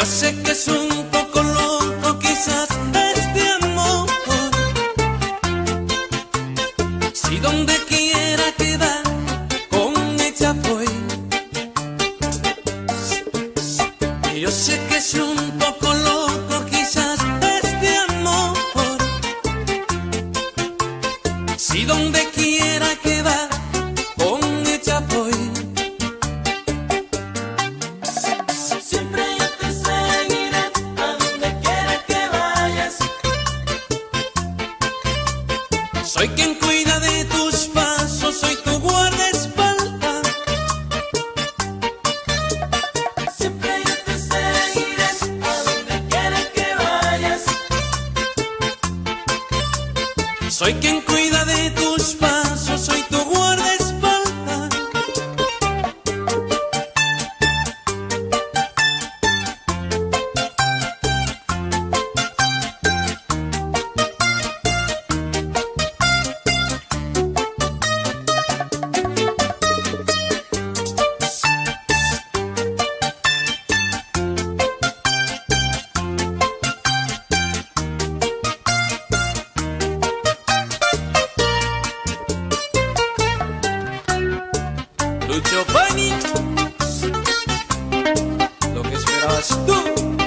sé que es un poco loco quizás este amor. Si donde quiera que va, con ella voy. Yo sé que es un poco loco quizás este amor. Si donde quiera que va, con ella voy. Siempre yo te seguiré a donde quiera que vayas. Soy quien cuida de tus pasos, soy tu guardaespaldas. Siempre yo te seguiré a donde quiera que vayas. Soy quien cuida de tus pasos, soy tu guardaespaldas. Lucho Bani, lo que esperabas tú.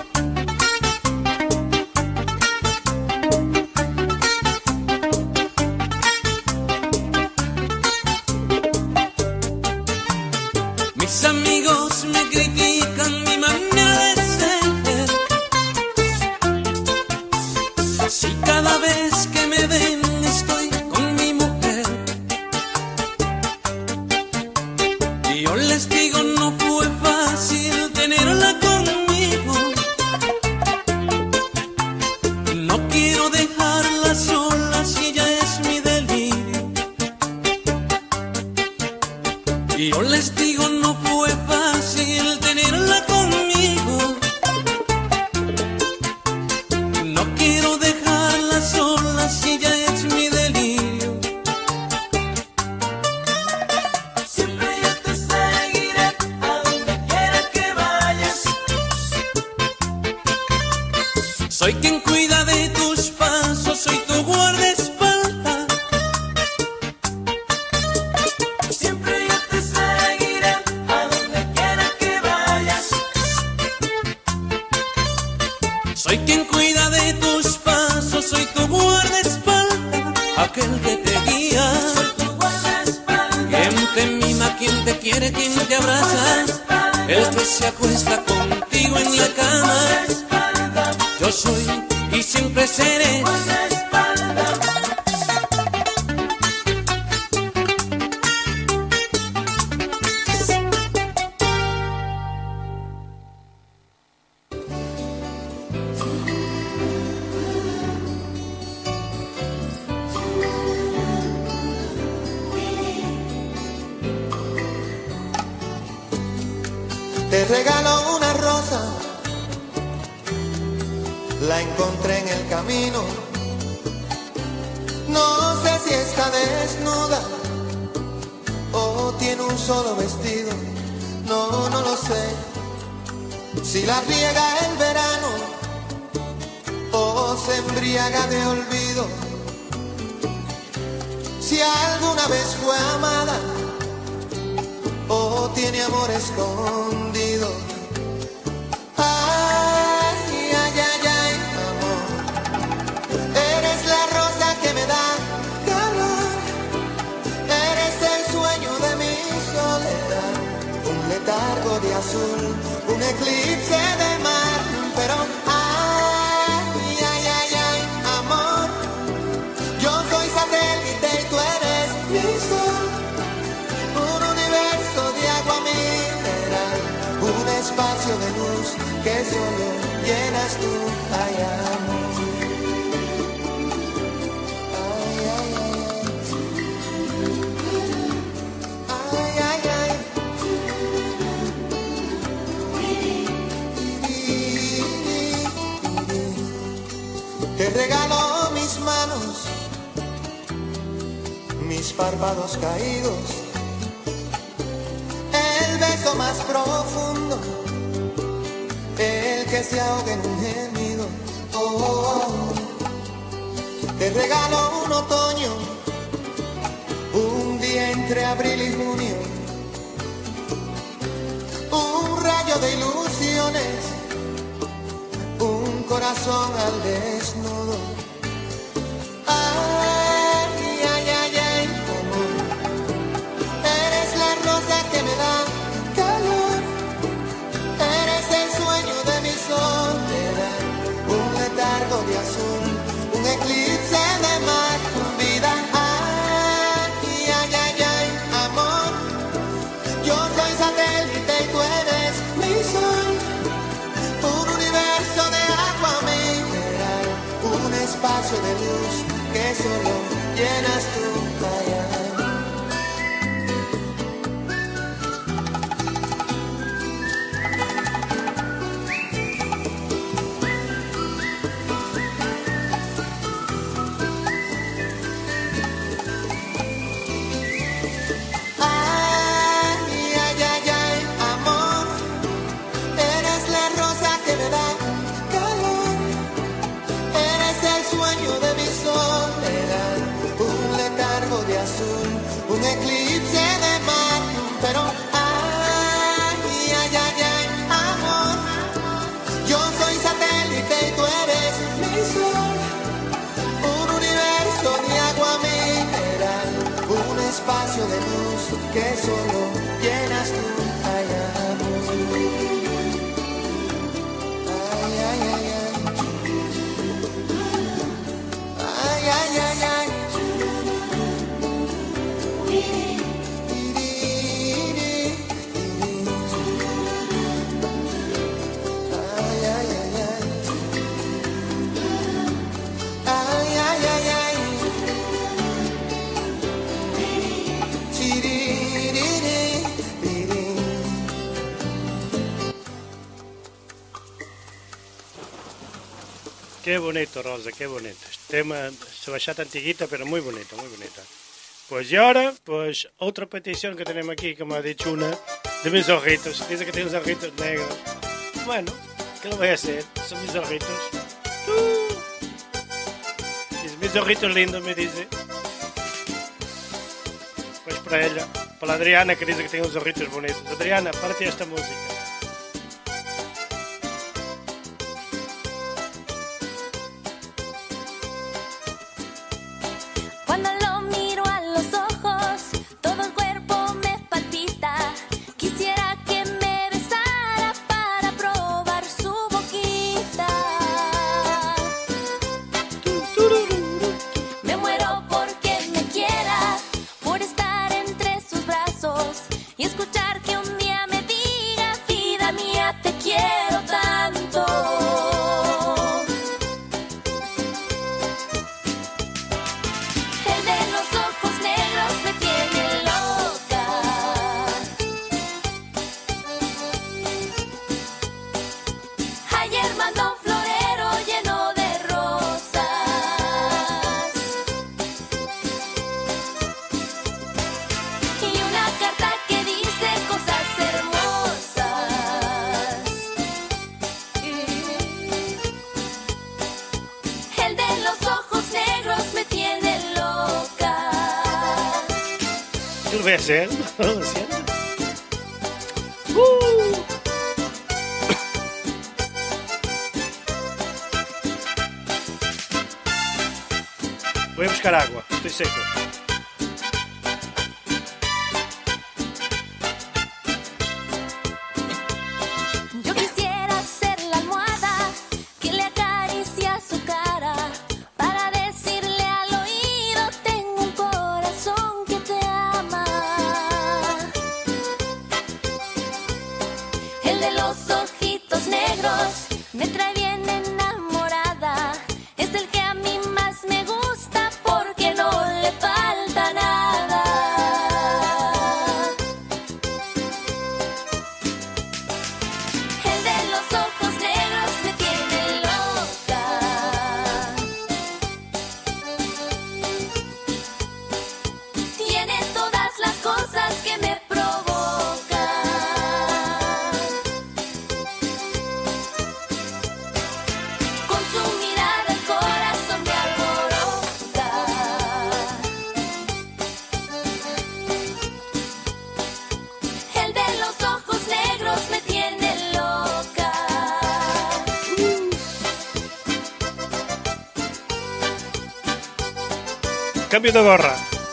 Mis amigos me critican mi manera de ser. Si cada vez que me ven estoy con mi mujer, y yo les digo no fue fácil tenerla conmigo. No quiero dejarla sola si ella es mi delirio. Y yo les digo no fue fácil tenerla conmigo. No quiero dejarla sola si ella es mi delirio. Siempre yo te seguiré a donde quiera que vayas. Soy quien cuida de tus pasos, soy tu guardaespaldas. Siempre yo te seguiré a donde quiera que vayas. Soy quien cuida de tus pasos, soy tu guardaespaldas. Aquel que te guía, soy tu guardaespaldas. Quien te mima, quien te quiere, quien te abraza. El que se acuesta contigo en la cama. Yo soy y siempre seré. Te regalo una rosa, la encontré en el camino. No sé si está desnuda o tiene un solo vestido. No, no lo sé. Si la riega el verano o se embriaga de olvido. Si alguna vez fue amada o tiene amor escondido. Ay, ay, ay, ay, amor. Eres la rosa que me da calor. Eres el sueño de mi soledad. Un letargo de azul, un eclipse de mar. Pero ay, ay, ay, ay, amor. Yo soy satélite y tú eres mi sol. Un universo de agua mineral, un espacio de luz que solo llenas tú. Ay, amor. Ay, ay, ay. Ay, ay, ay. Te regalo mis manos, mis párpados caídos, el beso más profundo, el que que se ahogue en un gemido. Oh, oh, oh. Te regalo un otoño, un día entre abril y junio, un rayo de ilusiones, un corazón al desnudo. Ay, ay, ay, ay, amor, eres la rosa que me da calor, eres el sueño de mi soledad, un letargo de azul, un eclipse de mar, vida. Ay, ay, ay, ay, amor, yo soy satélite y tú eres mi sol, un universo de agua mineral, un espacio de luz que solo llenas tú. Ay, ay. Un eclipse de mar, pero ay, ay, ay, ay, amor, yo soy satélite y tú eres mi sol, un universo de agua mineral, un espacio de luz que solo llenas tú. Ay, amor, ay, ay, ay, ay, ay, ay, ay, ay. Qué bonito, Rosa, qué bonito. Este tema se bachata antiguita, pero muy bonita, muy bonita. Pues y ahora, pues otra petición que tenemos aquí, como ha dicho una, de mis ojitos. Dice que tiene unos ojitos negros. Bueno, ¿qué lo voy a hacer? Son mis ojitos. Mis ojitos lindos, me dice. Pues para ella, para la Adriana, que dice que tiene unos ojitos bonitos. Adriana, para ti esta música. Voy a hacer, voy a buscar agua, estoy seco. Yo quisiera ser la almohada que le acaricia su cara para decirle al oído: tengo un corazón que te ama. El de los ojitos negros me trae bien enamorada. Es el que a mí más me gusta porque no le falta nada. El de los ojos negros me tiene loca. Tiene todas las cosas que me provocan. Cambio de gorra.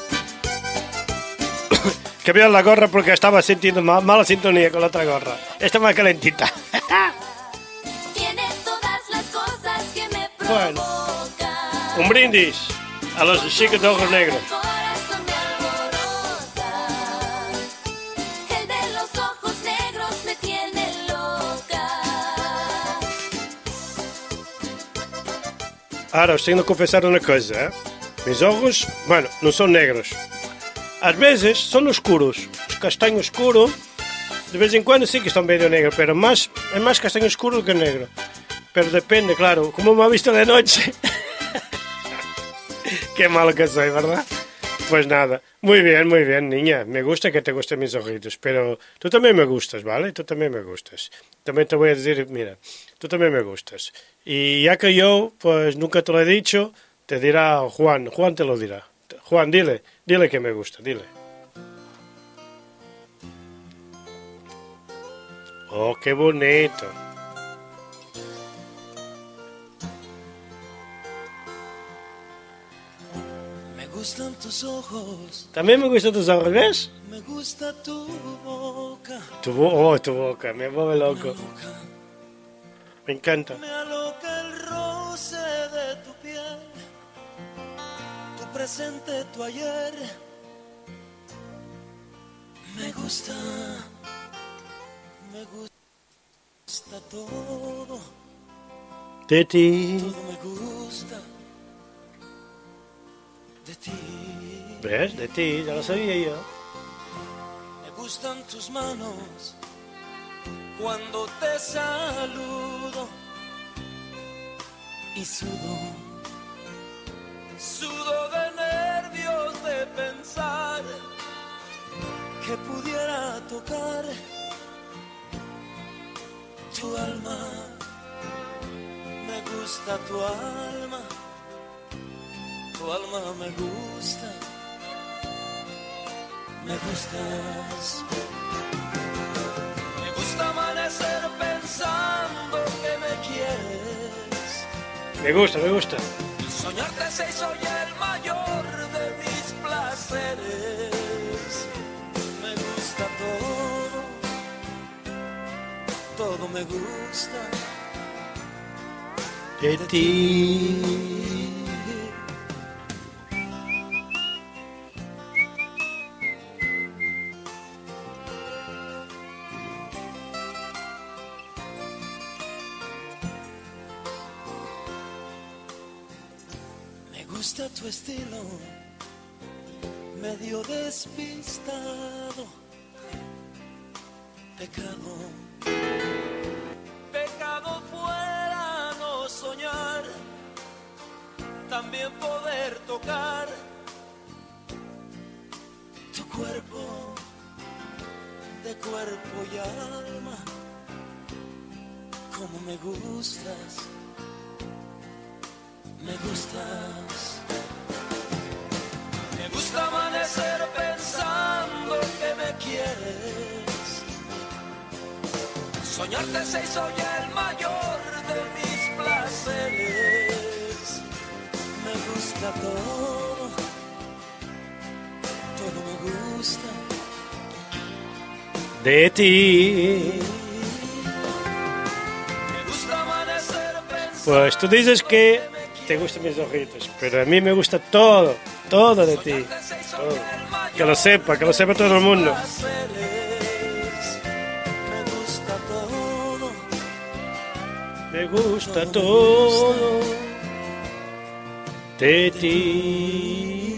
Cambié la gorra porque estaba sintiendo mala sintonía con la otra gorra. Esta más calentita. Tiene todas las cosas que me Bueno. provocan. Un brindis a los chicos de ojos negros. El corazón me alborota. El de los ojos negros me tiene loca. Ahora os tenho de confessar uma coisa, Meus ojos, bueno, não são negros. Às vezes são escuros, os castanho escuro. De vez em quando sim que estão meio negros, pero é mais castanho escuro que negro. Pero depende, claro, como me ha visto de noche. Qué malo que soy, ¿verdad? Pues nada, muy bien, niña. Me gusta que te gusten mis ojitos, pero tú también me gustas, ¿vale? Tú también me gustas. También te voy a decir, mira, tú también me gustas. Y ya que yo, pues nunca te lo he dicho, te dirá Juan. Juan te lo dirá. Juan, dile que me gusta, dile. Oh, qué bonito. Me gustan tus ojos, También me gustan tus ojos, ¿ves? me gusta tu boca. Tu boca, me vuelve loco. Me encanta. Me aloca el roce de tu piel, tu presente, tu ayer. Me gusta todo, De ti. todo me gusta de ti. ¿Ves? De ti, ya lo sabía yo. Me gustan tus manos cuando te saludo y sudo de nervios de pensar que pudiera tocar tu alma. Me gusta tu alma me gusta, me gustas. Me gusta amanecer pensando que me quieres. Me gusta. Soñarte se hizo ya el mayor de mis placeres. Me gusta todo me gusta De ti. Me gusta tu estilo, medio despistado. Pecado fuera no soñar, también poder tocar tu cuerpo, de cuerpo y alma. Como me gustas, me gustas. Me gusta amanecer pensando que me quieres. Soñarte se hizo ya el mayor de mis placeres. Me gusta todo me gusta De ti. Me gusta amanecer pensando. Pues tú dices que te gustan mis ojitos, pero a mí me gusta todo de ti. Todo. Que lo sepa todo el mundo. Me gusta todo de ti.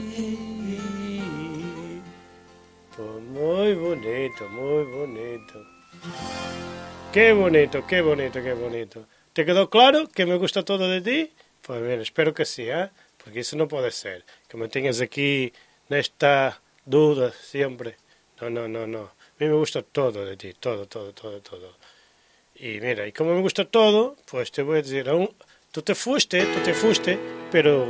Pues muy bonito, muy bonito. Qué bonito. ¿Te quedó claro que me gusta todo de ti? Pues bien, espero que sí, ¿eh? Porque eso no puede ser. Que me tengas aquí en esta duda siempre. No. A mí me gusta todo de ti, todo. Y mira, y como me gusta todo, pues te voy a decir, tú te fuiste, pero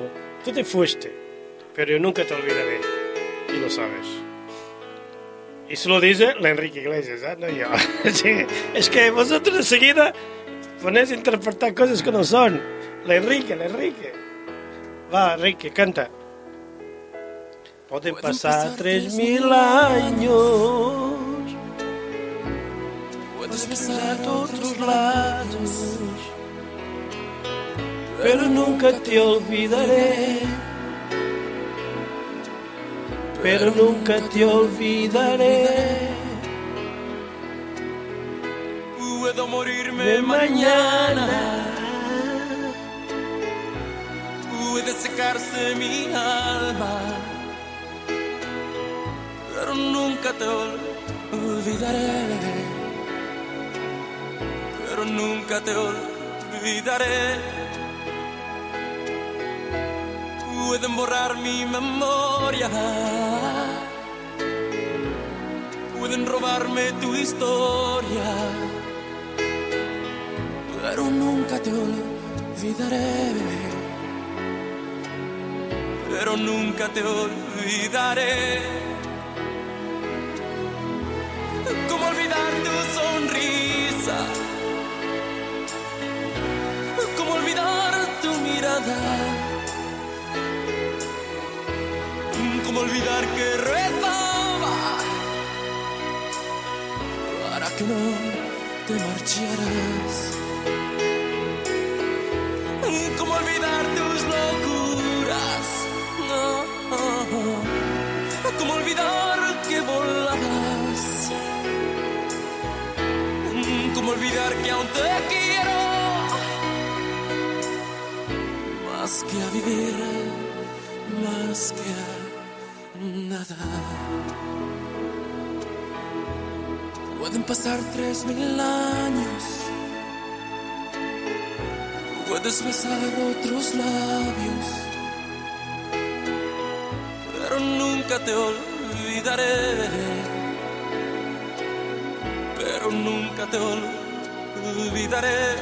yo nunca te olvidaré, y lo sabes. Y se lo dice la Enrique Iglesias, ¿eh? No yo. Sí, es que vosotros enseguida ponéis a interpretar cosas que no son. La Enrique. Va, Enrique, canta. Pueden pasar 3000 años, puedes besar otros lados, pero nunca te olvidaré, pero nunca te olvidaré. Puedo morirme De mañana, puede secarse mi alma, pero nunca te olvidaré, pero nunca te olvidaré. Pueden borrar mi memoria, pueden robarme tu historia, pero nunca te olvidaré, pero nunca te olvidaré. ¿Cómo olvidar tu sonrisa? ¿Cómo olvidar tu mirada? ¿Cómo olvidar que rezaba para que no te marcharas? ¿Cómo olvidar tus locuras? ¿Cómo olvidar que volabas? ¿Cómo olvidar que aún te quiero más que a vivir, más que a nada? Pueden pasar 3000 años, puedes besar otros labios, pero nunca te olvidaré, pero nunca te olvidaré.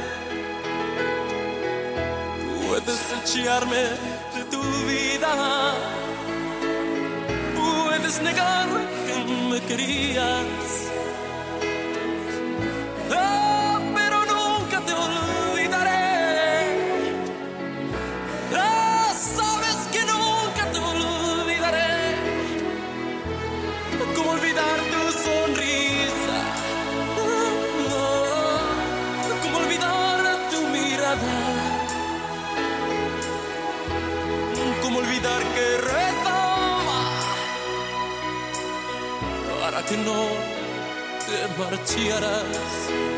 Puedes echarme de tu vida, puedes negar que me querías, pero nunca te olvidaré. Sabes que nunca te olvidaré. ¿Cómo olvidar tu sonrisa? ¿Cómo olvidar tu mirada? ¿Cómo olvidar que rezaba para que no te marcharas?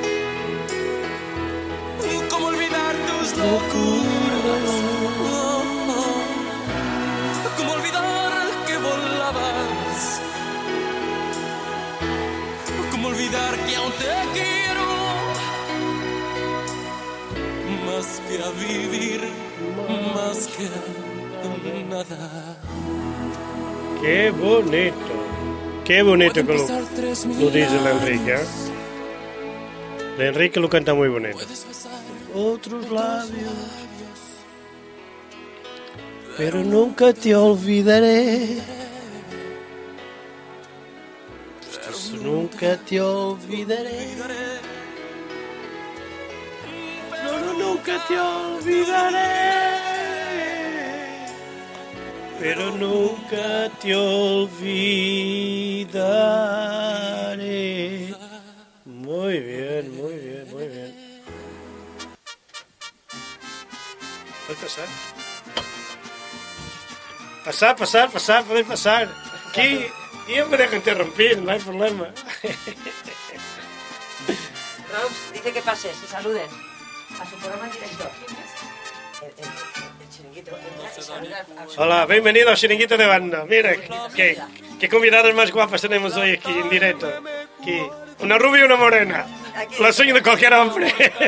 ¿Cómo olvidar tus locuras? ¿Cómo olvidar que volabas? ¿Cómo olvidar que aún te quiero más que a vivir, más que a nada? qué bonito que lo dice el Enrique. El Enrique lo canta muy bonito. Otros labios, pero nunca te olvidaré, nunca te olvidaré, no, nunca te olvidaré, pero nunca te olvidaré. Muy bien, muy bien, muy bien. ¿Puedes pasar? Pasar, podéis pasar. Aquí, yo me dejo interrumpir, no hay problema. Rox dice que pase, se saluden a su programa en directo. El chiringuito. Hola, bienvenido al Chiringuito de Banda. Mira, qué convidadas más guapas tenemos hoy aquí en directo. Aquí, una rubia y una morena. Los sueños de cualquier hombre.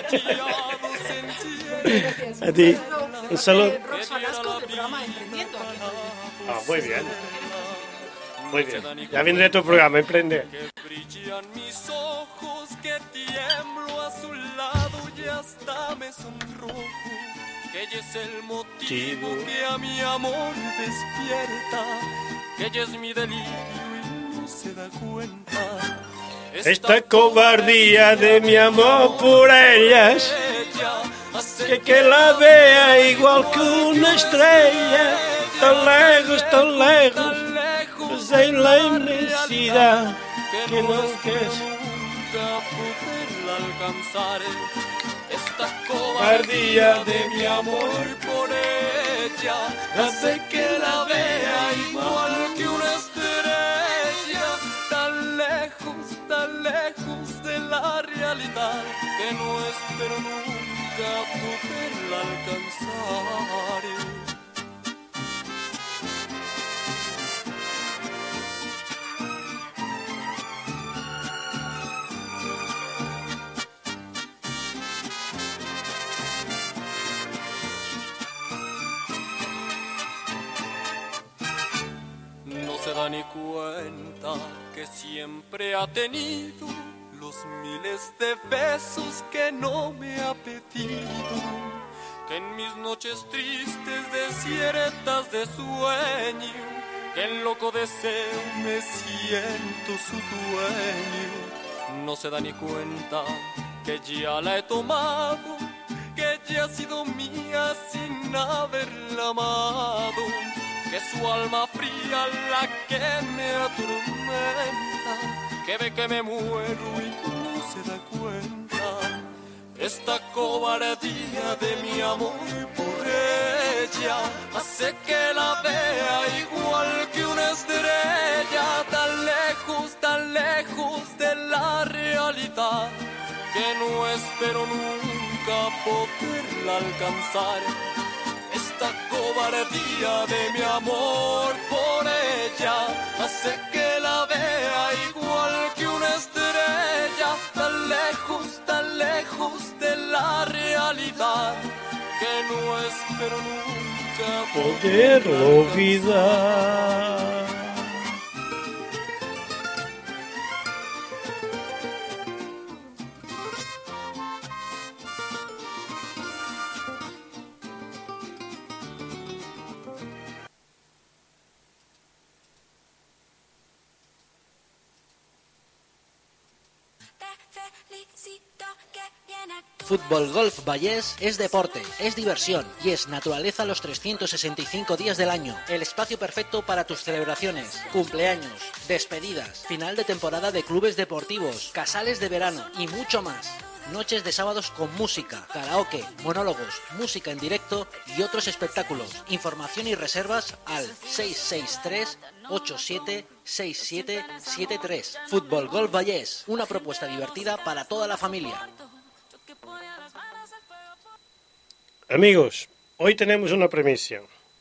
A ti, un saludo. Rox Alasco del programa Emprendiendo. Ah, muy bien. Muy bien. Ya vendré a tu programa, Emprende. Brillan mis ojos, que tiemblo a su lado y hasta me sonrojo, que ella es el motivo que a mi amor despierta, que ella es mi delirio y no se da cuenta. Esta cobardía de mi amor por ellas, que la vea igual que una estrella, tan lejos, lejos en la inmensidad que no espero nunca poderla alcanzar. Esta cobardía de mi amor por ella hace que la vea igual que una estrella, tan lejos de la realidad, que no espero nunca poderla alcanzar. No se da ni cuenta que siempre ha tenido los miles de besos que no me ha pedido, que en mis noches tristes desiertas de sueño, que en loco deseo me siento su dueño. No se da ni cuenta que ya la he tomado, que ya ha sido mía sin haberla amado, que su alma fría la que me atormenta, que ve que me muero y no se da cuenta. Esta cobardía de mi amor por ella hace que la vea igual que una estrella, tan lejos de la realidad, que no espero nunca poderla alcanzar. Esta cobardía de mi amor por ella hace que la vea igual que una estrella, tan lejos de la realidad, que no espero nunca poderlo olvidar. Fútbol Golf Vallés es deporte, es diversión y es naturaleza los 365 días del año. El espacio perfecto para tus celebraciones, cumpleaños, despedidas, final de temporada de clubes deportivos, casales de verano y mucho más. Noches de sábados con música, karaoke, monólogos, música en directo y otros espectáculos. Información y reservas al 663-876773. Fútbol Golf Vallés, una propuesta divertida para toda la familia. Amigos, hoy tenemos una premisa.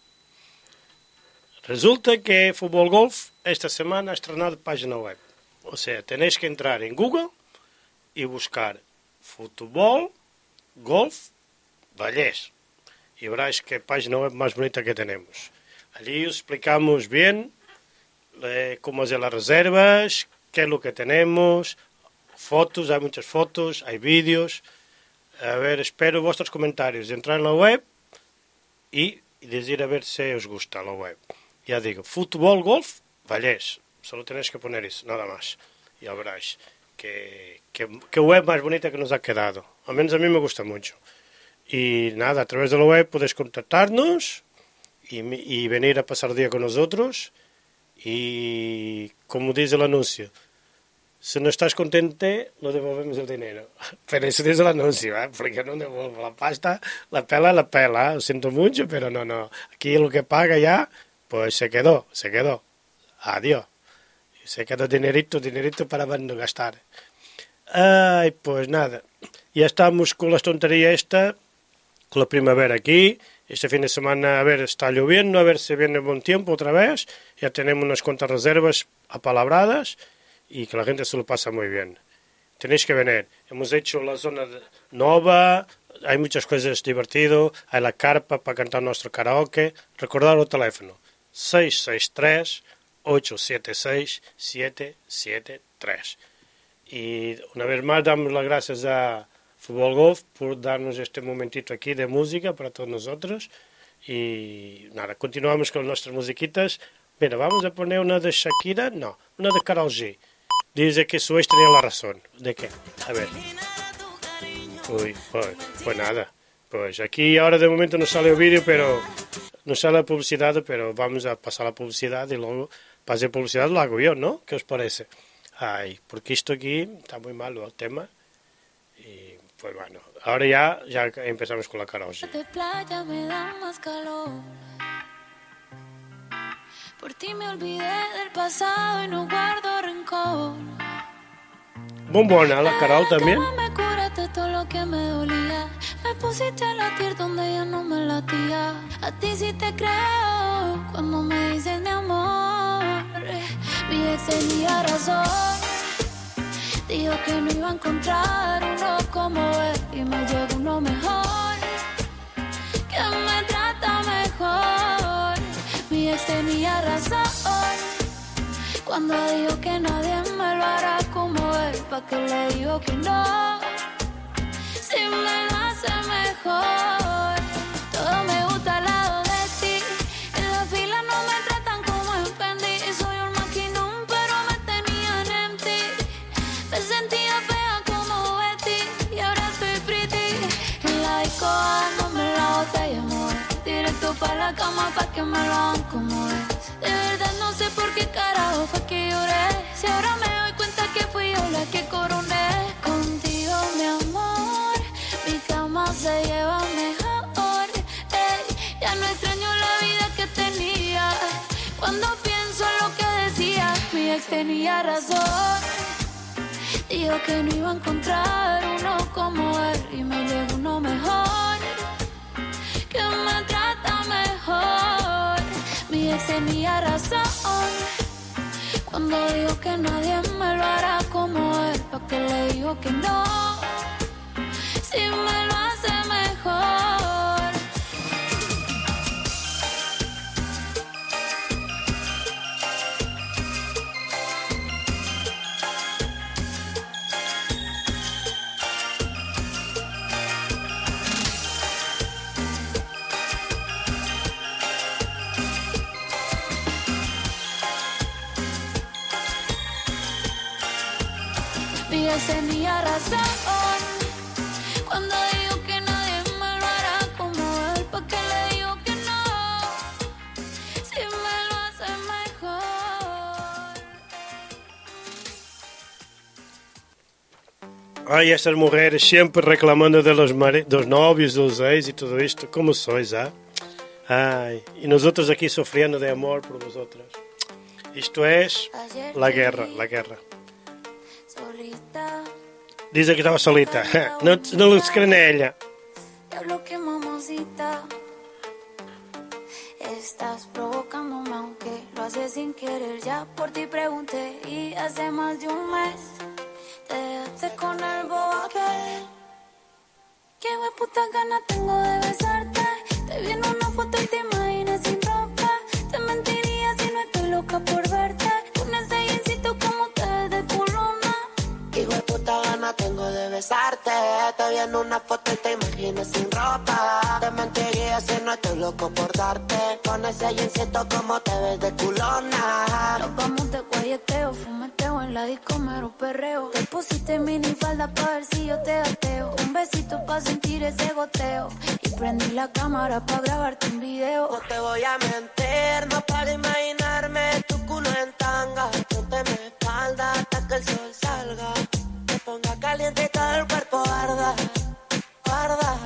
Resulta que Fútbol Golf esta semana ha estrenado página web. O sea, tenéis que entrar en Google y buscar Fútbol Golf Vallés. Y veréis qué página web más bonita que tenemos. Allí os explicamos bien cómo hacer las reservas, qué es lo que tenemos, fotos, hay muchas fotos, hay vídeos. A ver, espero vuestros comentarios. Entrar en la web y decir a ver si os gusta la web. Ya digo, Fútbol Golf Vallés. Solo tenéis que poner eso, nada más. Ya veréis qué web más bonita que nos ha quedado. Al menos a mí me gusta mucho. Y nada, a través de la web podéis contactarnos y venir a pasar el día con nosotros. Y como dice el anuncio, si no estás contente, no devolvemos el dinero. Pero eso dice el anuncio, porque no devuelvo la pasta, la pela. Lo siento mucho, pero no. Aquí lo que paga ya, pues se quedó. Adiós. Se quedó dinerito para no gastar. Ay, pues nada. Ya estamos con las tonterías esta, con la primavera aquí. Este fin de semana, a ver, está lloviendo, a ver si viene buen tiempo otra vez. Ya tenemos unas cuantas reservas apalabradas y que la gente se lo pasa muy bien. Tenéis que venir. Hemos hecho la zona nueva, hay muchas cosas divertidas, hay la carpa para cantar nuestro karaoke. Recordad el teléfono, 663-876-773. Y una vez más damos las gracias a Fútbol Golf por darnos este momentito aquí de música para todos nosotros. Y nada, continuamos con nuestras musiquitas. Mira, vamos a poner una de Shakira, no, una de Karol G. Dice que su ex tenía la razón. ¿De qué? A ver. Pues nada. Pues aquí ahora de momento no sale el vídeo, pero no sale la publicidad, pero vamos a pasar la publicidad y luego para hacer publicidad lo hago yo, ¿no? ¿Qué os parece? Ay, porque esto aquí está muy malo el tema. Y pues bueno, ahora ya empezamos con la karaoke. De playa me da más calor. Por ti me olvidé del pasado y no guardo rencor. Bombona, la Carol también. Me curaste todo lo que me dolía. Me pusiste a latir donde ya no me latía. A ti sí te creo cuando me dices mi amor. Mi ex tenía razón. Dijo que no iba a encontrar uno como él y me llegó uno mejor, que me trata mejor. Mi ex tenía razón cuando dijo que nadie me lo hará como él. ¿Pa' qué le digo que no? Si me lo hace mejor. Todo me gusta al lado de ti. En la fila no me tratan como en Fendi. Soy un maquinón pero me tenían en ti. Me sentía fea como Betty y ahora estoy pretty. En la disco dándome la botella, amor. Directo pa' la cama pa' que me lo hagan como es. De verdad no sé por qué carajo fue que lloré. Si ahora me doy cuenta que fui yo la que coroné. Contigo, mi amor, mi cama se lleva mejor. Ey, ya no extraño la vida que tenía. Cuando pienso en lo que decía, mi ex tenía razón. Dijo que no iba a encontrar uno como él y me llegó uno mejor, que me trata mejor. Mi ex tenía razón cuando dijo que nadie me lo hará como él. ¿Pa' qué le digo que no? Si me lo hace mejor. Mi ex tenía razón cuando dijo que nadie me lo hará como él. ¿Pa' qué le digo que no? Si me lo hace mejor. Ai, estas mujeres siempre reclamando de los novios, de los ex y todo esto. ¿Cómo sois, ah? Ay, y nosotros aquí sufriendo de amor por vosotras. Esto es la guerra, la guerra. Solita, Dice que estaba solita. No lo creen a ella. diablo que mamacita. Estás provocándome aunque lo haces sin querer. Ya por ti pregunté y hace más de un mes te dejaste con el bobo aquel. Qué hueputa gana tengo de besarte. Te vi en una foto y te imaginas sin ropa. Te mentiría si no estoy loca por verte. Con ese jeansito como te ves de culona. Qué hijo de puta gana tengo de besarte. Te vi en una foto y te imaginas sin ropa. Te mentiría si no estoy loco por darte. Con ese jeansito como te ves de culona. Nos vamos de guayeteo, fumeteo en la disco, mero perreo. Te pusiste minifalda pa' ver si yo te gateo. Un besito pa' sentir ese goteo. Y prendí la cámara pa' grabarte un video. No te voy a mentir, no para imaginarme tu culo en tanga. Ponte mi espalda hasta que el sol salga. Te ponga caliente y todo el cuerpo arda, arda.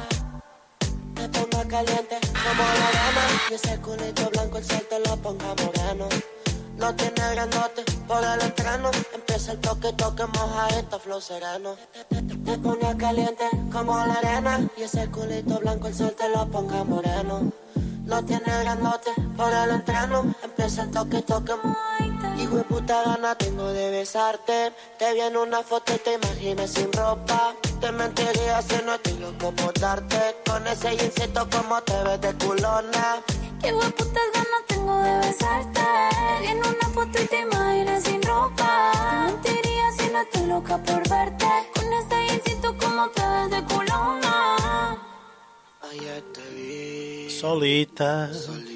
Te ponga caliente como la arena. Y ese culito blanco el sol te lo ponga moreno. No tiene grandote por el entreno. Empieza el toque, toque, mojadito, flow sereno. Te ponga caliente como la arena. Y ese culito blanco el sol te lo ponga moreno. No tiene grandote por el entreno. Empieza el toque, toque, hijo de puta gana tengo de besarte. Te vi en una foto y te imaginas sin ropa. Te mentiría si no estoy loco por darte. Con ese jeansito como te ves de culona. Qué hueputas ganas tengo de besarte. En una foto y te imaginas sin ropa. Te mentiría si no estoy loca por verte. Con ese jeansito como te ves de culona. Ayer te vi Solita.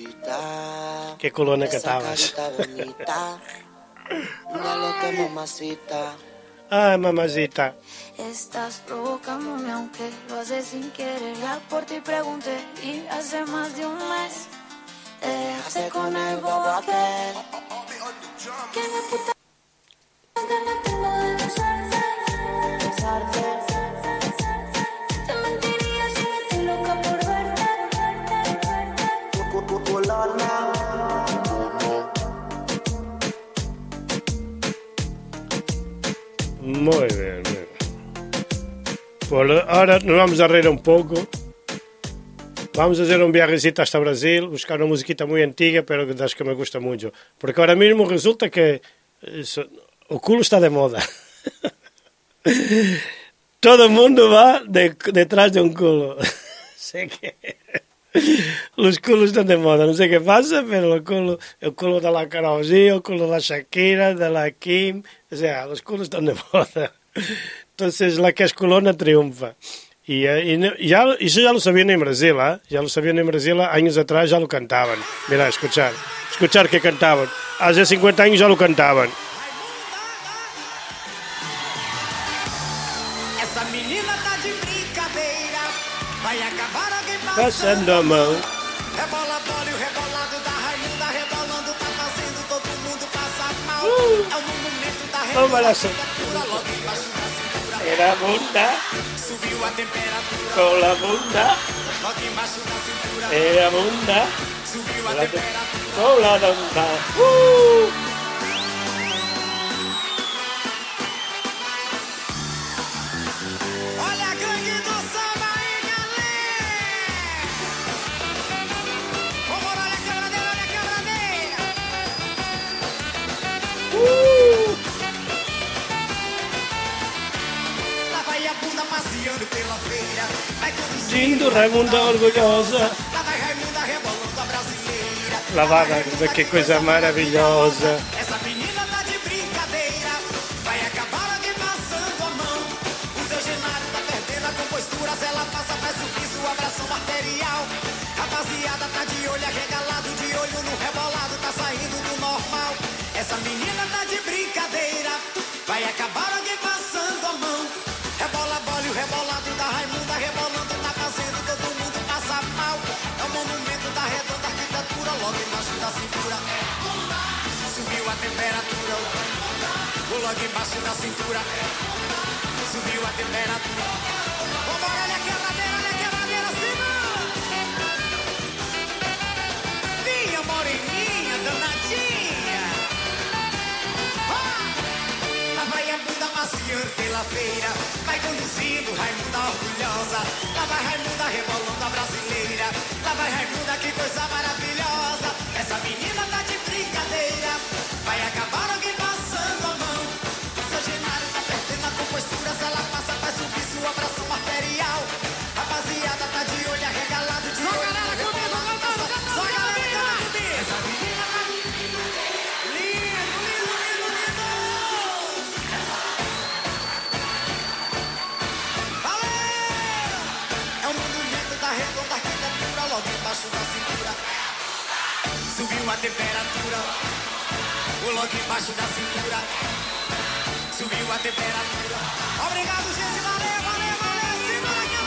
solita. Qué colona que Esa estabas. carita bonita. Mira lo que mamacita. Ay, mamacita. Estás provocándome aunque lo haces sin querer. Ya por ti pregunté y hace más de un mes te dejaste con el bobo aquel. Que la puta gana tengo de besarte. Te mentiría si me estoy loca por verte. Muy bien, muy bien. Pues ahora nos vamos a reír un poco. Vamos a hacer un viajecito hasta Brasil, buscar una musiquita muy antigua, pero das que me gusta mucho. Porque ahora mismo resulta que o culo está de moda. Todo el mundo va detrás de un culo. Sé que los culos están de moda, no sé qué pasa, pero el culo de la Karol G, el culo de la Shakira, de la Kim, o sea, los culos están de moda. Entonces la que es culona triunfa. Y eso ya lo sabían en Brasil, ¿eh? Ya lo sabían en Brasil, años atrás ya lo cantaban. Mira, escuchar que cantaban. Hace 50 años ya lo cantaban. Essa menina tá de brincadeira, vai acabar alguém Passando a mão. Rebola, bola e o rebolado da Raimunda rebolando, tá fazendo todo mundo passar mal. É o monumento da Vamos lá, só. temperatura, logo embaixo da cintura. Era bunda, Subiu a temperatura, con la bunda. logo embaixo da cintura. Era bunda, Subiu a temperatura. con la bunda. Olha a gangue do samba aí, galera! Vamos, olha a quebradeira, olha a quebradeira! Lá vai a bunda passeando pela feira, vai conduzindo Dindo Raimunda orgulhosa. Lá vai Raimunda rebolando a brasileira. Lavada, que coisa maravilhosa. Essa menina tá de brincadeira, vai acabar alguém passando a mão. O seu Genaro tá perdendo a compostura, se ela passa vai subir sua abração arterial. Rapaziada tá de olho arregalado, de olho no rebolado, tá saindo do normal. Essa menina tá de brincadeira, vai acabar alguém passando a mão. Rebola, bola e o rebolado da Raimunda rebolando, tá fazendo todo mundo passar mal. É o monumento da redonda arquitetura, logo embaixo da cintura. Subiu a temperatura, logo embaixo da cintura. Subiu a temperatura. Vambora, olha a quebradeira, segura! Minha moreninha, danadinha. Lá vai a bunda passeando pela feira, vai conduzindo Raimunda orgulhosa. Lá vai Raimunda rebolando a brasileira. Lá vai Raimunda, que coisa maravilhosa. Essa menina tá de brincadeira, vai acabar alguém passando a mão. O seu Genaro tá perdendo a compostura, se ela passa vai subir sua pressão arterial. Rapaziada tá de olho arregalado, de olho rebolando, passa. Só a galera comigo. Essa menina tá de brincadeira. Lindo, lindo, lindo, lindo. Valeu! É o monumento da redonda arquitetura, logo embaixo da cintura. Subiu a temperatura, logo embaixo da cintura. Subiu a temperatura. Obrigado, gente, valeu, valeu, valeu. Segura que eu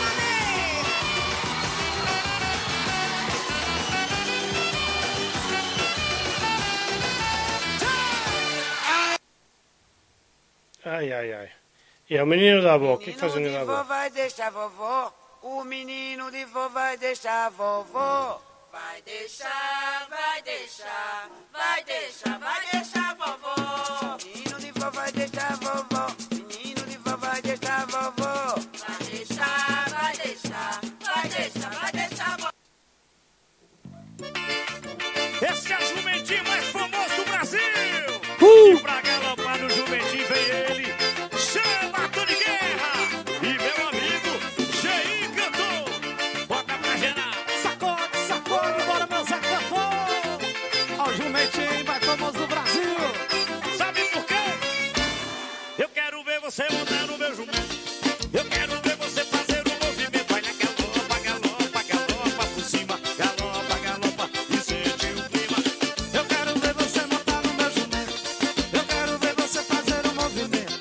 Ai, ai, ai. E é o menino da avó, o que faz o menino da avó? Vai deixar vovó, o menino de vó vai deixar vovó. Vai deixar, vai deixar, vai deixar, vai deixar vovó. Menino de vó vai deixar vovó, menino de vó vai deixar vovó. Vai deixar, vai deixar, vai deixar, vai deixar vovó. Esse é o jumentinho mais famoso do Brasil. E pra galopar no jumentinho vem ele, chama Tony Guerra. E meu amigo, Geinho cantou. Bota pra gerar. Sacode, sacode, bora meu Zé Cantor. Ó o jumentinho mais famoso do Brasil. Sabe por quê? Eu quero ver você montar no meu jumento. Eu quero ver você fazer o movimento. Olha, galopa, galopa, galopa por cima. Galopa, galopa e sente o clima. Eu quero ver você montar no meu jumento. Eu quero ver você fazer um movimento.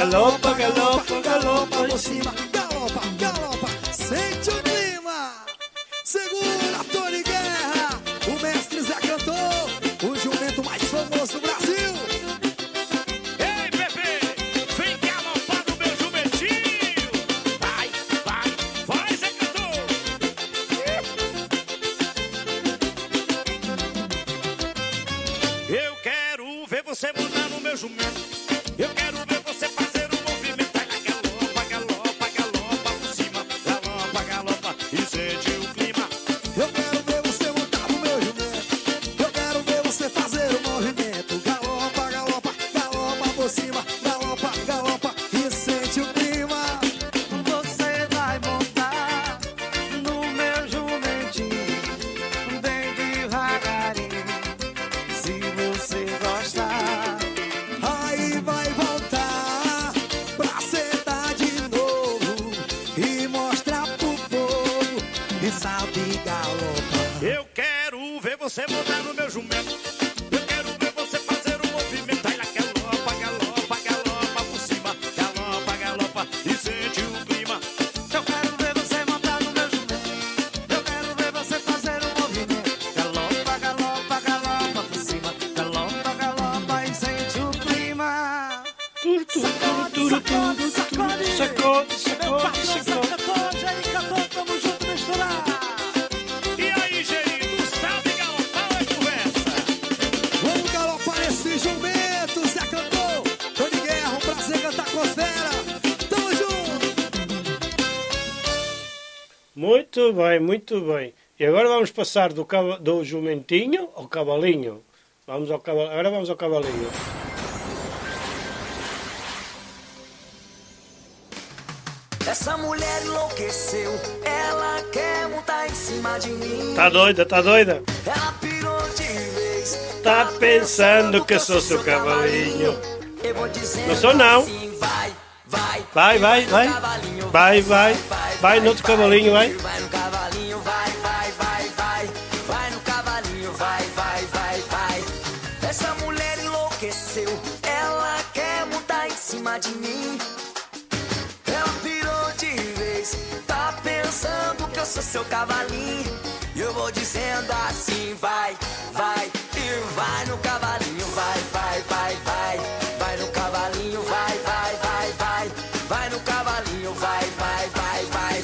galopa, galopa, galopa. Por cima, galopa, galopa, sente o clima. Segura, Tony Guerra, o mestre Zé Cantor, o jumento mais famoso do Brasil. Ei, bebê, vem galopar no meu jumentinho. Vai, vai, vai, Zé Cantor. Eu quero ver você montar no meu jumento. Eu quero ver você fazer um movimento. Vai, galopa, galopa, galopa por cima. Galopa, galopa e sente o clima. Eu quero ver você montar no meu jumento. Eu quero ver você fazer o movimento. Galopa, galopa, galopa por cima. Galopa, galopa e sente o clima. Você vai montar no meu jumentinho, bem devagarinho. Se você gostar, aí vai voltar pra sentar de novo e mostrar pro povo que sabe galopar. Eu quero ver você montar no meu jumento. Eu quero ver você fazer um movimento. Vai lá, galopa, galopa, galopa por cima. Galopa, galopa e sente o clima. Eu quero ver você montar no meu jumento. Eu quero ver você fazer um movimento. Galopa, galopa, galopa por cima. Galopa, galopa e sente o clima. Sacode, sacode, sacode. Sacode, sacode, sacode. Sacode, aí, cantor, tamo junto, misturar. E aí, Geri, tu sabe galopar ou é conversa? Vamos galopar esse jumento, Zé Cantor. Tony Guerra, um prazer cantar com os fera. Tamo junto. Muito bem, muito bem. E agora vamos passar do jumentinho ao cavalinho. Agora vamos ao cavalinho. Essa mulher enlouqueceu, ela quer montar em cima de mim. Tá doida, tá doida? Ela pirou de vez. Tá pensando que eu sou seu cavalinho. Eu vou dizendo Não sou, não. assim, vai, vai. Vai, vai, vai. Cavalinho, Vai, vai. Vai no outro cavalinho, vai. Vai no cavalinho, vai, vai, vai, vai. Vai no cavalinho, vai, vai, vai, vai. Essa mulher enlouqueceu, ela quer montar em cima de mim. Ela pirou de vez, tá pensando que eu sou seu cavalinho. Eu vou dizendo assim, vai, vai. E vai no cavalinho, vai, vai, vai, vai. Vai no cavalinho, vai, vai, vai, vai. Vai no cavalinho, vai, vai, vai, vai.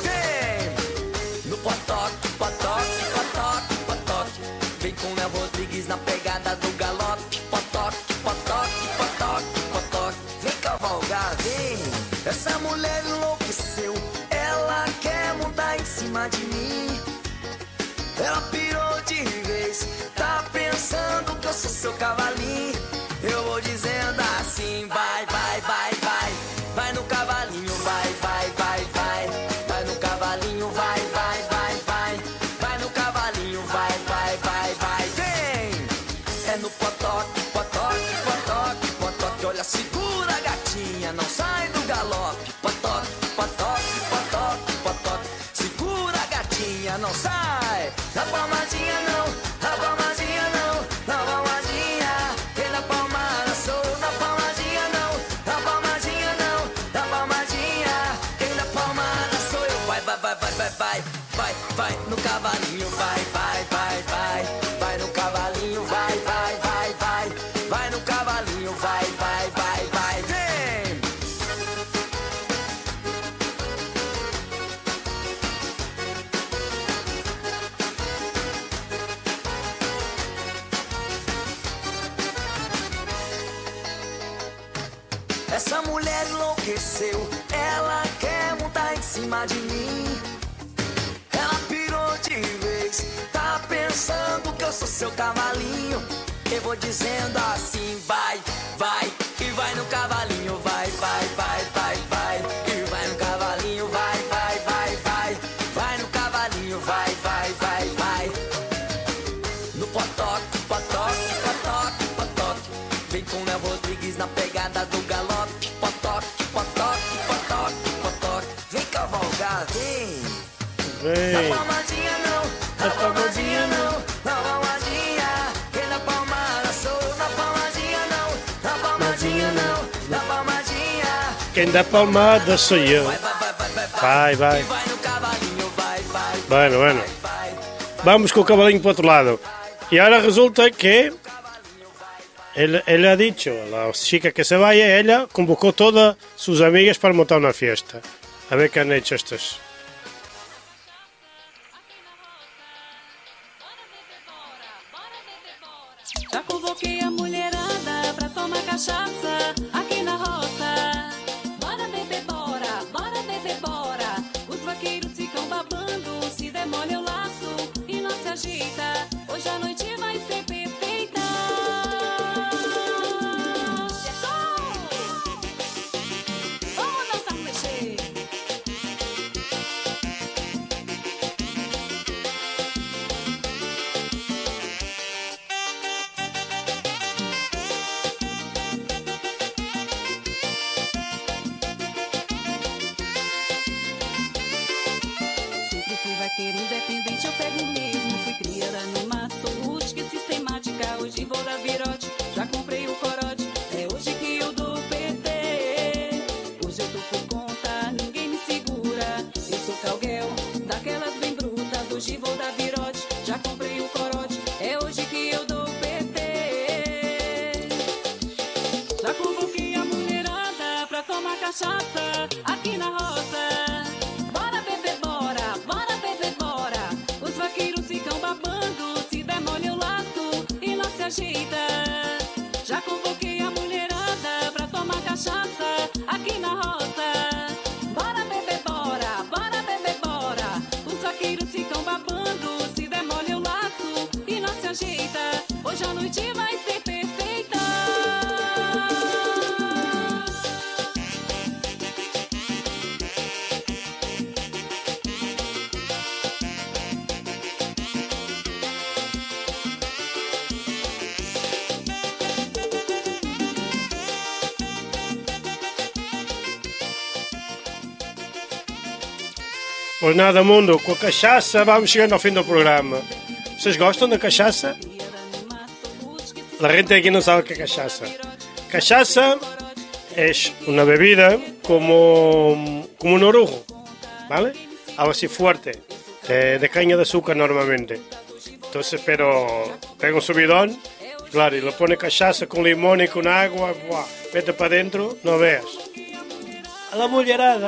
Vem no potoque, potoque, potoque, potoque. Vem com o Léo Rodrigues na pegada do galope. Potoque, potoque, potoque, potoque. Vem cavalgar, vem. Essa mulher enlouqueceu, ela quer montar em cima de mim. Ela pirou de vez, tá pensando que eu sou seu cavalinho. Eu vou dizendo assim, vai, vai, vai, vai. Vai no cavalinho, vai, vai, vai, vai. Vai no cavalinho, vai, vai, vai, vai. Vai no cavalinho, vai, vai, vai, vai. Vem! É no potoque, potoque, potoque, potoque. Olha, segura a gatinha, não sai do galope. Potoque, potoque, potoque, potoque. Segura a gatinha, não sai. Na palmadinha não, na palmadinha não, na palmadinha. Vem na palmada, sou na palmadinha não, na palmadinha não, na palmadinha. Quem na palmada sou eu. Vai, vai, vai, vai, vai, vai, vai, vai no cavalinho, vai, vai, vai, vai. Vai no cavalinho, vai, vai, vai, vai. Vai no cavalinho, vai, vai, vai, vai. Vem! Essa mulher enlouqueceu, ela quer montar em cima de mim. Ela pirou de vez, tá pensando que eu sou seu cavalinho. Eu vou dizendo assim, vai, vai. E vai no cavalinho, vai, vai, vai, vai, vai. E vai no cavalinho, vai, vai, vai, vai. Vai no cavalinho, vai, vai, vai, vai. No potoque, potoque, potoque, potoque. Vem com o Léo Rodrigues na pegada do galope. Potoque, potoque, potoque, potoque. Vem cavalgar, vem. Vem. Na palmadinha não, na palmadinha não, na palmadinha. Quem na palmada sou, na palmadinha não, na palmadinha não, na palmadinha. quem dá palmada sou eu. Vai. Bueno. Vamos com o cavalinho para o outro lado. E agora resulta que ele ha dicho, la chica que se vaya, ella convocó todas sus amigas para montar una fiesta. A ver qué han hecho estos. Já convoquei a mulherada pra tomar cachaça aqui na roça. Bora beber, bora. Os vaqueiros ficam babando, se demole o laço e não se agita. Hoje a noite vai ser perfeita. Vamos dançar, mexer. Vaqueira independente, eu pego mesmo. Fui criada no mato, sou rústica e sistemática. Hoje vou dar virote, já comprei o corote. É hoje que eu dou PT. Hoje eu tô por conta, ninguém me segura. Eu sou calguel, daquelas bem brutas. Hoje vou dar virote, já comprei o corote. É hoje que eu dou PT. Já convoquei a mulherada pra tomar cachaça aqui na roça. Bora beber, bora. Os vaqueiros ficam babando, se demole o laço e não se agita. Já convoquei a mulherada pra tomar cachaça aqui na roça. Bora beber, bora. Os vaqueiros ficam babando, se demole o laço e não se agita. Hoje a noite vai ser perfeita. Pois nada, mundo, com a cachaça vamos chegando ao fim do programa. Vocês gostam da cachaça? A gente aqui não sabe o que é cachaça. Cachaça é uma bebida como un orujo, ¿vale? Algo así fuerte, de caña de azúcar normalmente. Entonces, pero pega un subidón, claro, y lo pone cachaça con limón y con agua, ¡buah! Vete para adentro, no veas. A la mulherada.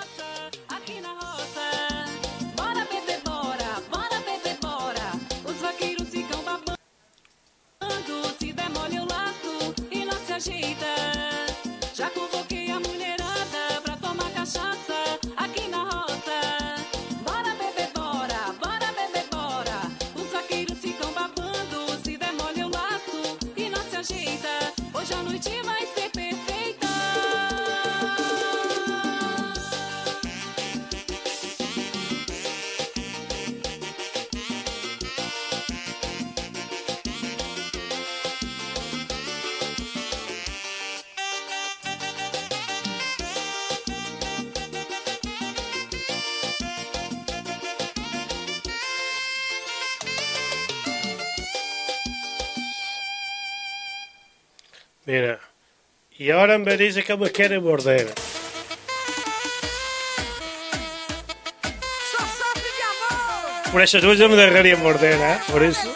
Já convoquei a mulherada pra tomar cachaça aqui na roça. Bora beber, bora. Os vaqueiros ficam babando, se demole o laço e não se agita. Hoje a noite vai ser perfeita. Mira, y ahora me dice que me quiere morder. Por essas duas eu me deixaria morder, né? Por isso.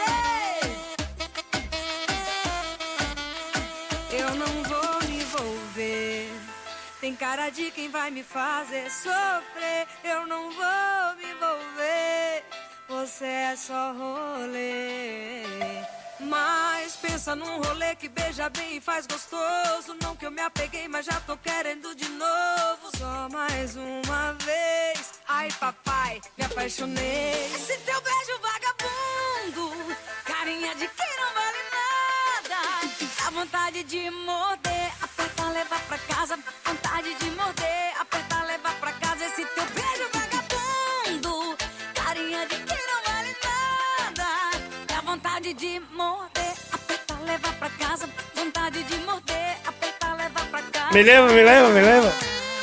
Eu não vou me envolver. Tem cara de quem vai me fazer sofrer. Eu não vou me envolver. Você é só rolê. Mas pensa num rolê que beija bem e faz gostoso. Não que eu me apeguei, mas já tô querendo de novo. Só mais uma vez. Ai, papai, me apaixonei. Esse teu beijo vagabundo, carinha de quem não vale nada. Dá vontade de morder, apertar, levar pra casa. Vontade de morder, apertar, levar pra casa. Esse teu beijo vagabundo, carinha de quem não vale nada. Dá vontade de morder, apertar, levar pra casa. Vontade de morder, apertar, levar pra casa. Me leva.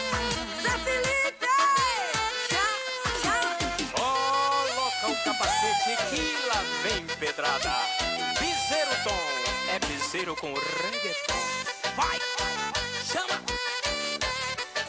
Coloca o capacete que lá vem pedrada. Piseiro tom, é piseiro com reggaeton. Vai, chama.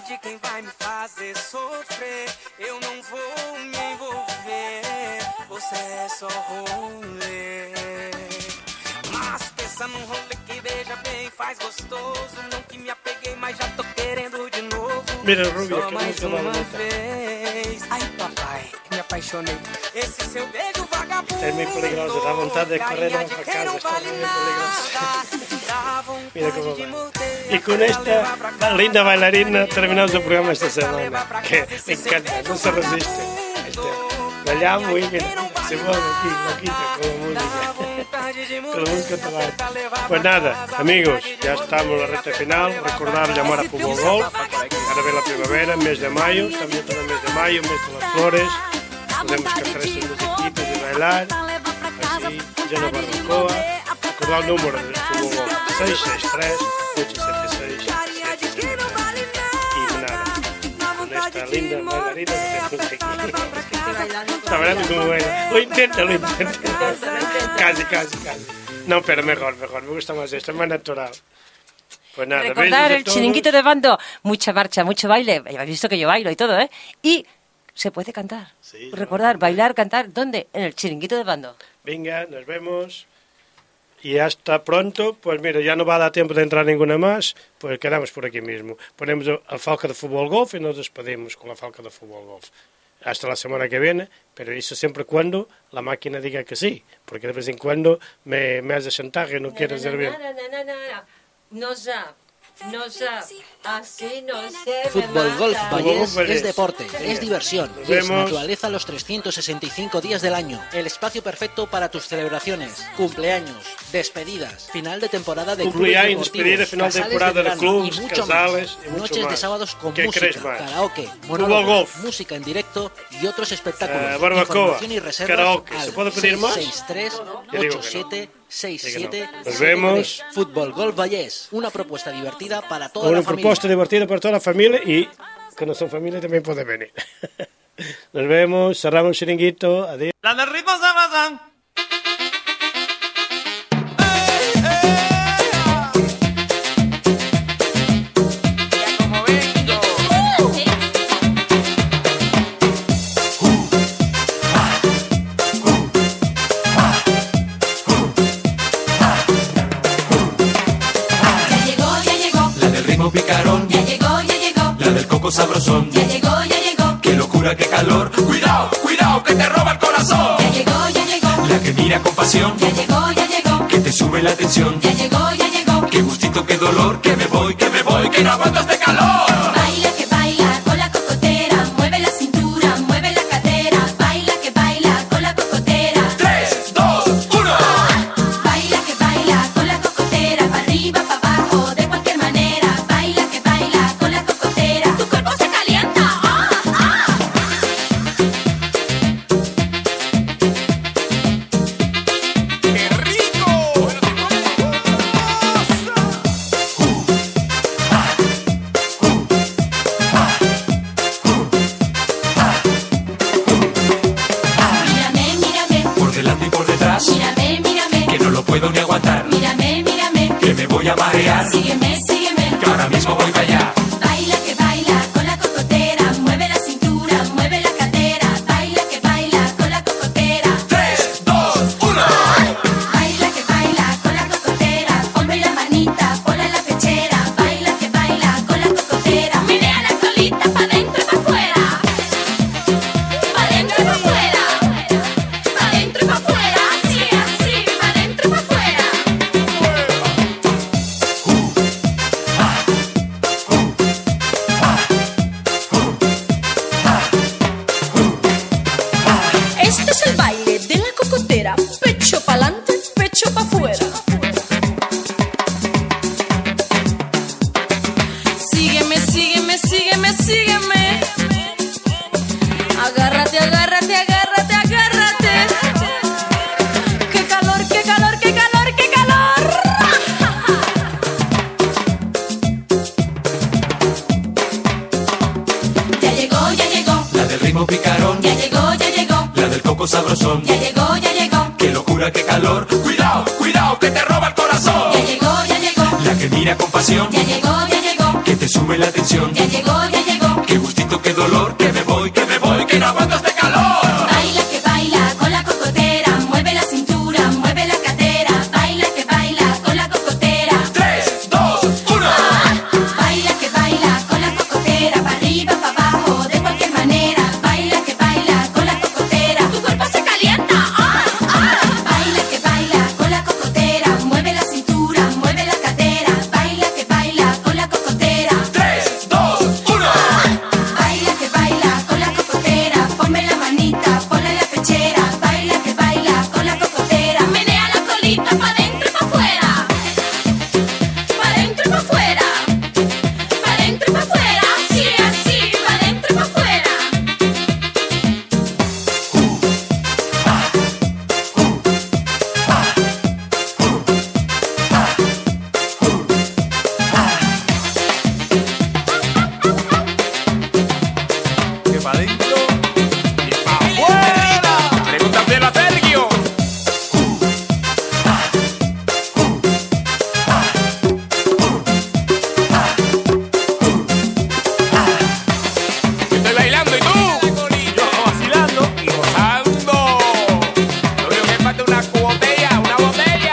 de quem vai me fazer sofrer. Eu não vou me envolver, você é só rolê. Mas pensa num rolê que beija bem, faz gostoso. Não que me apeguei, mas já tô querendo de novo. Mira, Rubio, só que mais nunca uma vai vez. Ai, papai, me apaixonei. Esse seu beijo vagabundo É meio peligroso, dá vontade de correr lá para casa, está meio peligroso. Mira cómo va. Y con esta linda bailarina terminamos el programa esta semana, que me encanta, no se resiste. La llamo y mira, se mueve aquí, loquita, como música. Todo muy catalán. Pues nada, amigos, ya estamos en la recta final. Recordar llamar a Fútbol Golf. Ahora ve la primavera, mes de mayo, estamos todo el mes de mayo, mes de las flores. Podemos cantar estos musiquitos y bailar. Así, lleno barbacoa. Recordar el número del Fútbol Golf: 663-876-773. Y nada, con esta linda bailarina que tenemos aquí. Está bailando como baila. Lo intenta. Casi. No, pero mejor. Me gusta más esto, es más natural. Pues nada, Recordar besos a el todos. chiringuito de Bando. Mucha marcha, mucho baile. Ya habéis visto que yo bailo y todo, ¿eh? Y se puede cantar. Sí, Recordar, bailar, cantar. ¿Dónde? En el chiringuito de Bando. Venga, nos vemos. Y hasta pronto. Pues mira, ya no va a dar tiempo de entrar ninguna más. Pues quedamos por aquí mismo. Ponemos a Falca de Fútbol Golf y nos despedimos con la Falca de Fútbol Golf. Hasta la semana que viene, pero eso siempre cuando la máquina diga que sí, porque de vez en cuando me has de chantaje y no quieres ser bien. No sé, así no sé. Fútbol Golf Vallés Vallés. es deporte, es diversión Nos y es vemos. naturaleza los 365 días del año. El espacio perfecto para tus celebraciones, cumpleaños, despedidas, final de temporada de Cumpleaños, clubes despedida, final de casales temporada de verano clubs, y mucho casales más. y mucho Noches de más. sábados con ¿Qué crees música, más? karaoke, Fútbol monólogos, golf. música en directo y otros espectáculos. Barbacoa, Información y reservas karaoke. al ¿Se puede pedir más? 663-8767. Nos vemos. Fútbol Golf Vallés, una propuesta divertida para toda Una la familia. propuesta divertida para toda la familia y que no son familia también puede venir. Nos vemos, cerramos el chiringuito, adiós. La del ritmo sabrosón. Ya llegó, La del ritmo picarón, ya llegó, la del coco sabrosón. ya llegó, Qué locura, qué calor. Cuidado, cuidado, que te roba el corazón. ya llegó, La que mira con pasión, ya llegó, que te sube la tensión. ya llegó, Qué gustito, qué dolor. Que me voy, que no aguanto este calor. baila que baila con la cocotera, mueve la cintura, mueve la cadera, baila que baila con la cocotera. 3, 2, 1. Baila que baila con la cocotera, para arriba, para abajo, de cualquier manera. Baila que baila con la cocotera, tu cuerpo se calienta. ¡Qué rico! Mírame, Por delante y por detrás, mírame, que no lo puedo ni aguantar. mírame, Que me voy a marear, sígueme, que ahora mismo voy para allá. baila que baila con la cocotera, mueve la cintura, mueve la cadera, baila que baila con la cocotera. 3, 2, 1. Baila que baila con la cocotera, ponme la manita, ponla en la pechera, baila que baila con la cocotera, menea la colita pa' dentro y pa' afuera, pa' dentro y pa' afuera, pa' dentro y pa' afuera, así, pa' dentro y pa' afuera. Este es el baile de la cocotera, pecho pa'lante, pecho pa' afuera. Sígueme, sígueme, sígueme, sígueme. Agárrate, agárrate, agárrate, agárrate. Qué calor, qué calor, qué calor, qué calor. Ya llegó, La del ritmo picarón, ya llegó, la del coco sabrosón. ya llegó, Qué locura, qué calor. Cuidado, cuidado, que te roba el corazón. ya llegó, La que mira con pasión, ya llegó, que te sube sube la tensión. Ya llegó, Qué gustito, qué dolor, que me voy, que no aguanto este calor. baila que baila con la cocotera, mueve la cintura, mueve la cadera, baila que baila con la cocotera. 3, 2, 1. Baila que baila con la cocotera, para arriba, para abajo, de cualquier manera. Baila que baila con la cocotera, tu cuerpo se calienta. Baila que baila con la cocotera, mueve la cintura, mueve la cadera. Baila que baila con la cocotera. 3, 2, 1. Baila que baila con la cocotera, ponme la manita, ponla en la pechera. Baila que baila con la cocotera, menea la colita pa' dentro y pa' fuera. Pa' dentro y pa' fuera. Pa' dentro y pa' fuera, así, así, pa' dentro y pa' fuera. Que pa' dentro y pa' afuera. Pregúntame a Sergio. Yo estoy bailando y tú. Yo vacilando y gozando. Lo único que falta es una botella, una botella.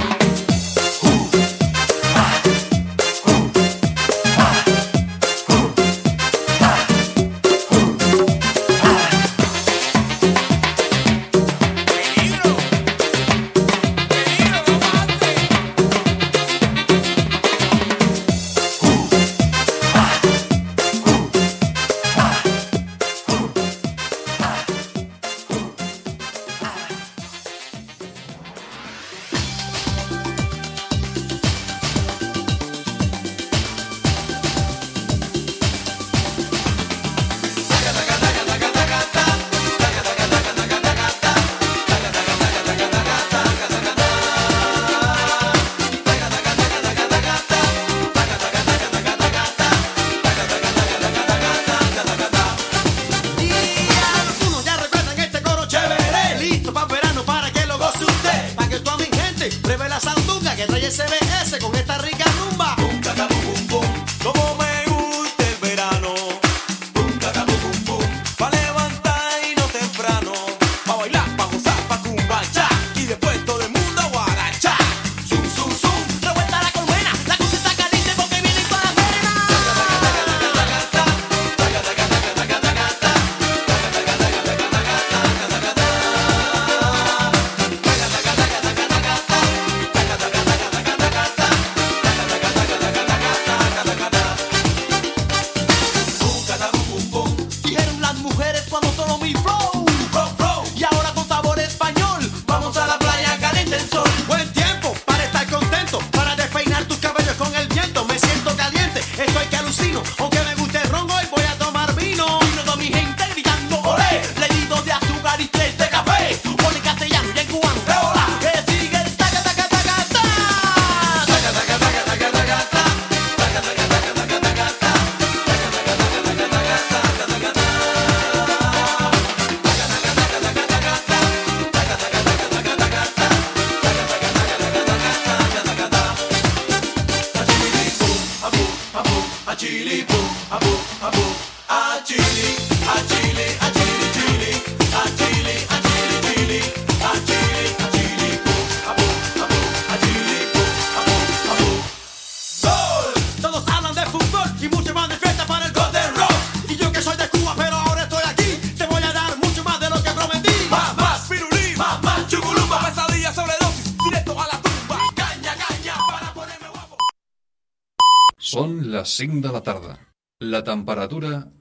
Peligro. Peligro, no pase. Uno ya recuerdan este coro chévere, listo para verano para que lo goce usted, para que toda mi gente pruebe la sandunga que trae SBS con esta rica rumba. Bum, caca, bum, bum, bum. Como me gusta el verano. Bum, caca, bum, bum, bum. Pa' levantar y no temprano, pa' bailar, pa' gozar, pa' cumbachar y después todo el mundo a agachar. Zum, zum, zum. Revuelta la colmena, la cosa está caliente porque viene toda la pena. Dijeron las mujeres cuando solo mi flow, y ahora con sabor español vamos a la playa caliente el sol. Buen tiempo para estar contento, para despeinar tus cabellos con el viento. Me siento caliente, estoy que alucino, aunque me guste el ron hoy voy a tomar vino. Vino de mi gente gritando olé, leído de azúcar y 3 de café. Pone castellano y en cubano, hola, que sigue el taca taca taca ta. Taca taca taca taca taca ta. Taca taca taca taca taca ta. A chili, boom, a boom, a boom, a chili, a chili, a chili, chili, a chili, a chili, chili, a chili, a chili, boom, a boom, a boom, a chili, boom, a boom, a boom. ¡Gol! Todos hablan de fútbol y mucho más de fiesta para el Golden Rock. Y yo que soy de Cuba, pero ahora estoy aquí, te voy a dar mucho más de lo que prometí. Más pirulí, más chuculumba, pesadilla sobre dosis, directo a la tumba. Caña, caña, para ponerme guapo. Són les 5 de la tarda. La temperatura